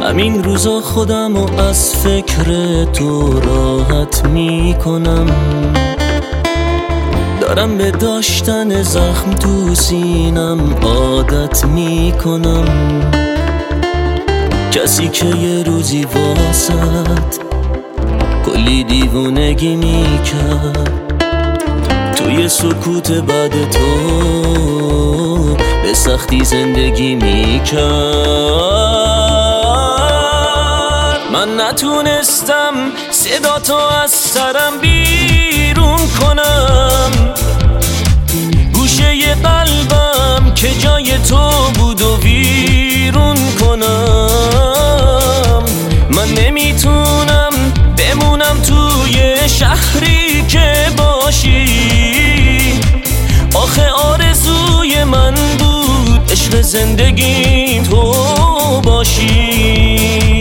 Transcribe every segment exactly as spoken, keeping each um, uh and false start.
همین روزا خودمو از فکر تو راحت میکنم، دارم به داشتن زخم تو سینم عادت میکنم. کسی که یه روزی واسد کلی دیوونگی میکرد، توی سکوت بعد تو به سختی زندگی میکرد. من نتونستم صدا تو از سرم بیرون کنم، گوشه قلبم که جای تو بود و ویرون کنم. من نمیتونم بمونم توی شهری که باشی، آخه آرزوی من بود عشق زندگیم تو باشی.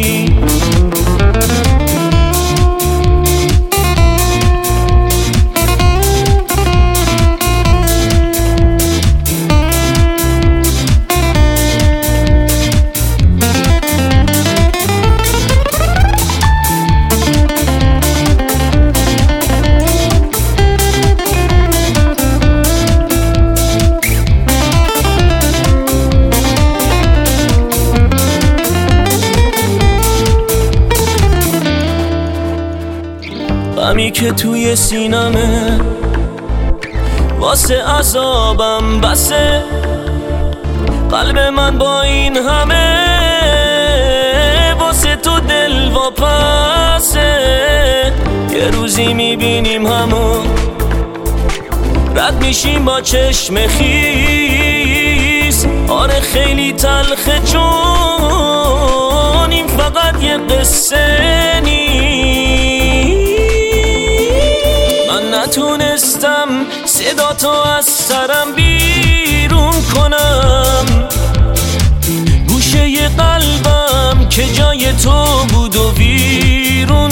غمی که توی سینمه واسه عذابم بسه، قلب من با این همه واسه تو دل واپسه. یه روزی میبینیم همون رد میشیم با چشم خیس، آره خیلی تلخه چون این فقط یه قصه نیست. نتونستم صدا تو از سرم بیرون کنم، گوشه قلبم که جای تو بود و ویرون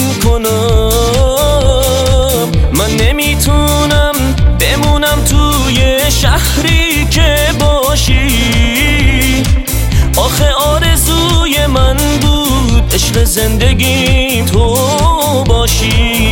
کنم. من نمیتونم بمونم توی شهری که باشی، آخه آرزوی من بود عشق زندگیم تو باشی.